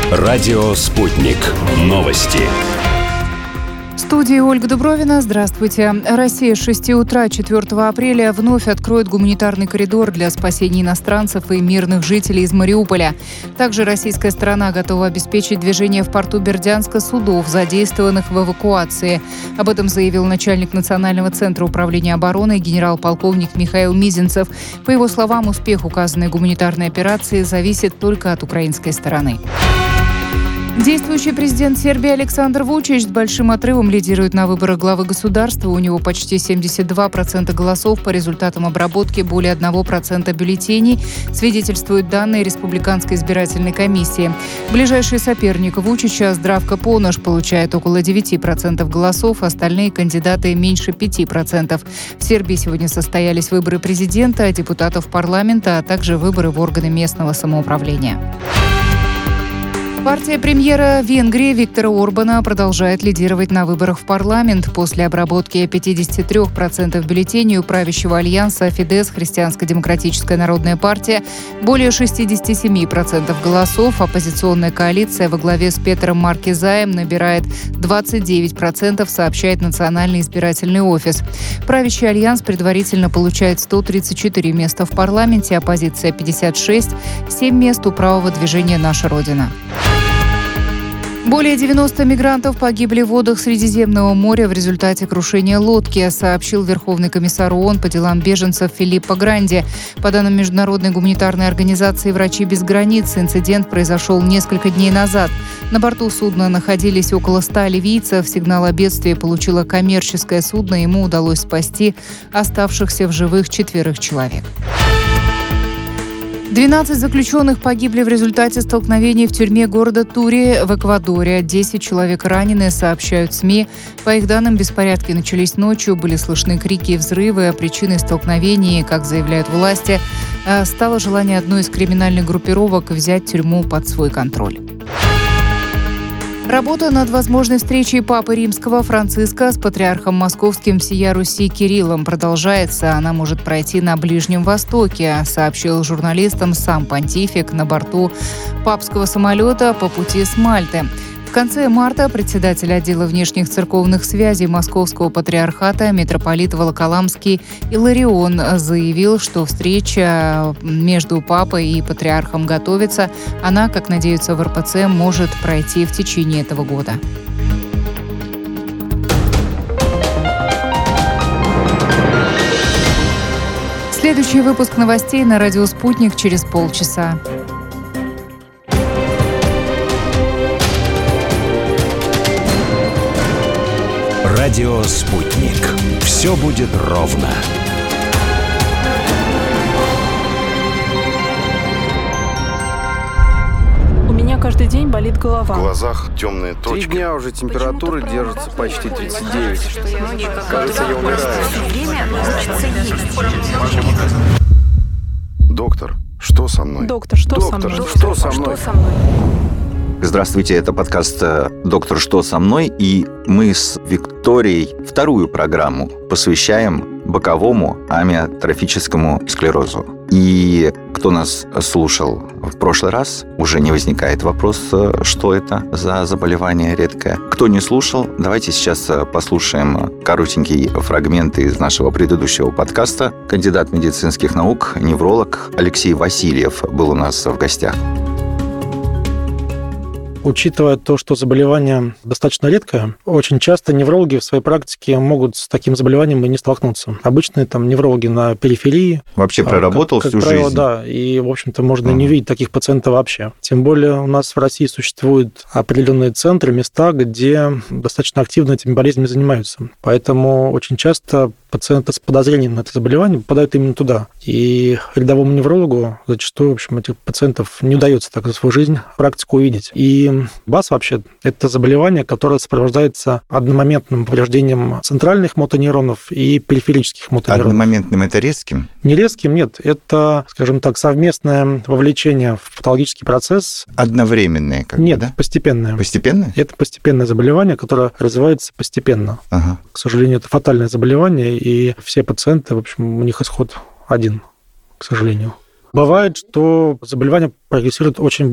Радио «Спутник». Новости. В студии Ольга Дубровина. Здравствуйте. Россия с 6 утра 4 апреля вновь откроет гуманитарный коридор для спасения иностранцев и мирных жителей из Мариуполя. Также российская сторона готова обеспечить движение в порту Бердянска судов, задействованных в эвакуации. Об этом заявил начальник Национального центра управления обороны генерал-полковник Михаил Мизинцев. По его словам, успех указанной гуманитарной операции зависит только от украинской стороны. Действующий президент Сербии Александр Вучич с большим отрывом лидирует на выборах главы государства. У него почти 72% голосов по результатам обработки более 1% бюллетеней, свидетельствуют данные Республиканской избирательной комиссии. Ближайший соперник Вучича, Здравко Понош, получает около 9% голосов, остальные кандидаты меньше 5%. В Сербии сегодня состоялись выборы президента, депутатов парламента, а также выборы в органы местного самоуправления. Партия премьера Венгрии Виктора Орбана продолжает лидировать на выборах в парламент. После обработки 53% бюллетеней у правящего альянса «Фидес» Христианско-демократическая народная партия более 67% голосов. Оппозиционная коалиция во главе с Петром Маркизаем набирает 29%, сообщает Национальный избирательный офис. Правящий альянс предварительно получает 134 места в парламенте, оппозиция 56, 7 мест у правого движения «Наша Родина». Более 90 мигрантов погибли в водах Средиземного моря в результате крушения лодки, сообщил Верховный комиссар ООН по делам беженцев Филиппо Гранди. По данным Международной гуманитарной организации «Врачи без границ», инцидент произошел несколько дней назад. На борту судна находились около 100 ливийцев. Сигнал о бедствии получило коммерческое судно. Ему удалось спасти оставшихся в живых 4 человек. 12 заключенных погибли в результате столкновений в тюрьме города Тури в Эквадоре. 10 человек ранены, сообщают СМИ. По их данным, беспорядки начались ночью, были слышны крики и взрывы. Причиной столкновений, как заявляют власти, стало желание одной из криминальных группировок взять тюрьму под свой контроль. Работа над возможной встречей Папы Римского Франциска с патриархом московским всея Руси Кириллом продолжается. Она может пройти на Ближнем Востоке, сообщил журналистам сам понтифик на борту папского самолета по пути с Мальты. В конце марта председатель отдела внешних церковных связей Московского патриархата митрополит Волоколамский Иларион заявил, что встреча между папой и патриархом готовится. Она, как надеются в РПЦ, может пройти в течение этого года. Следующий выпуск новостей на радио «Спутник» через полчаса. Радио «Спутник». Все будет ровно. У меня каждый день болит голова. В глазах темные точки. 3 дня уже температура держится почти 39. Кажется, я умираю. Доктор, что со мной? Доктор, что со мной? Что со мной? Здравствуйте, это подкаст «Доктор, что со мной?» И мы с Викторией вторую программу посвящаем боковому амиотрофическому склерозу. И кто нас слушал в прошлый раз, уже не возникает вопрос, что это за заболевание редкое. Кто не слушал, давайте сейчас послушаем коротенький фрагмент из нашего предыдущего подкаста. Кандидат медицинских наук, невролог Алексей Васильев был у нас в гостях. Учитывая то, что заболевание достаточно редкое, очень часто неврологи в своей практике могут с таким заболеванием и не столкнуться. Обычные там неврологи на периферии. Вообще проработал как всю правило, жизнь. Да, и, в общем-то, можно не увидеть таких пациентов вообще. Тем более у нас в России существуют определенные центры, места, где достаточно активно этими болезнями занимаются. Поэтому очень часто пациенты с подозрением на это заболевание попадают именно туда. И рядовому неврологу зачастую, в общем, этих пациентов не удается так за свою жизнь практику увидеть. И БАС вообще – это заболевание, которое сопровождается одномоментным повреждением центральных мотонейронов и периферических мотонейронов. Одномоментным – это резким? Не резким, нет. Это, скажем так, совместное вовлечение в патологический процесс. Одновременное как бы, Нет, да? постепенное. Постепенно? Это постепенное заболевание, которое развивается постепенно. Ага. К сожалению, это фатальное заболевание, и все пациенты, в общем, у них исход один, к сожалению. Бывает, что заболевание прогрессирует очень